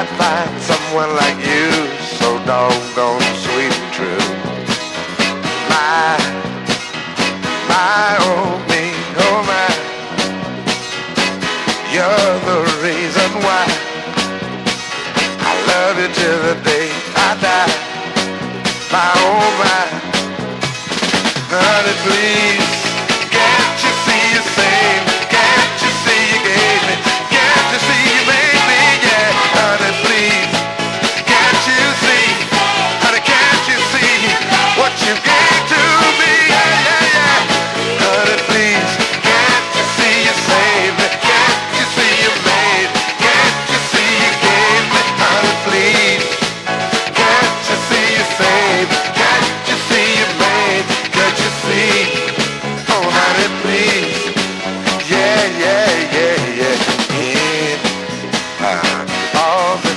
find someone like you so doggone sweet and true. My, oh me, oh my, you're the reason why I love you till the day I die. My, oh my, honey, please, can't you see you saved me? Can't you see you gave me? Can't you see you made me? Yeah, honey, please, can't you see? Honey, can't you see what you gave to me? Yeah, yeah, yeah. Honey, please, can't you see you saved me? Can't you see you made? Can't you see you gave me? Honey, please, can't you see you saved? Can't you see you made? Can't you see? Oh, honey, please, yeah, yeah, yeah, yeah. In all the